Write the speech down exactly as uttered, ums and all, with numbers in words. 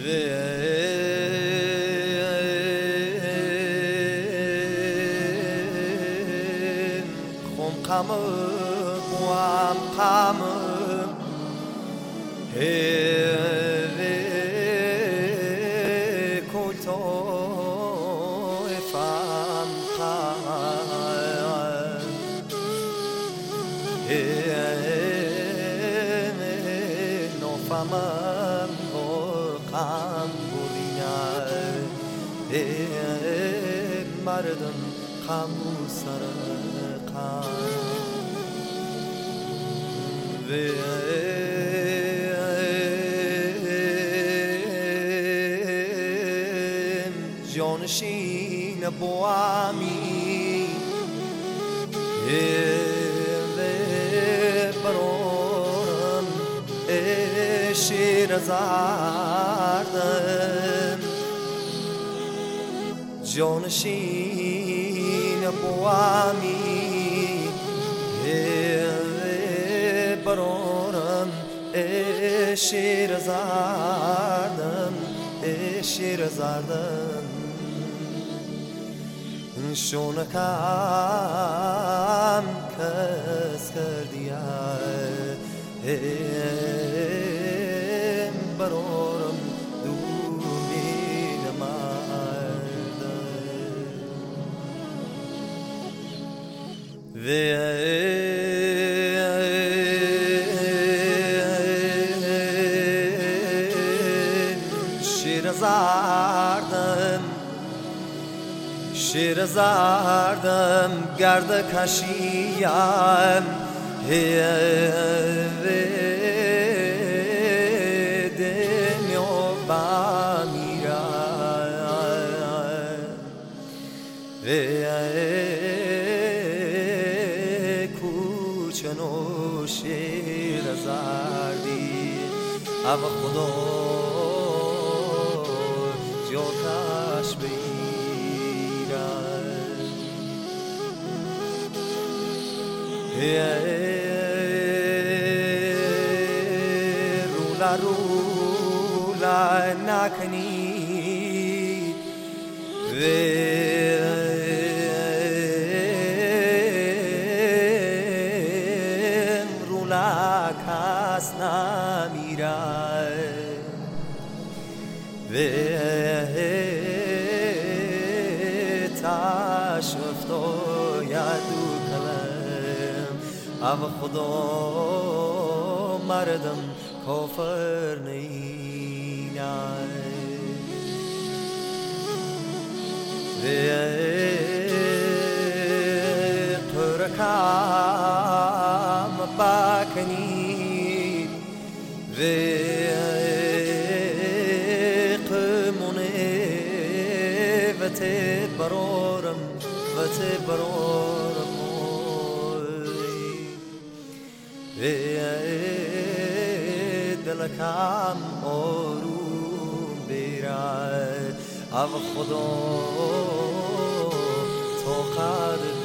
خم قم قم قم هی کوتو فهم قم هی نفهمم قم بودینه هی مردم قم سر قم جانشین بوامی برارم شیر زردم جانشین بوامی برارم شیر زردم شیر زردم شونکم کس کردیه برارم دومین مرد شیر زردم شیر زردم گرد کشیم دنیا بمیرم کوچنو شیر زردی او خدا جاتش رولا رولا نکنید رولا کس نمیره تاش افتاید او خدا مردم کافر نینه ترکم بکنی قمونه و تی برارم و تی برارم دلکم آروم بیره او خدا تا قدر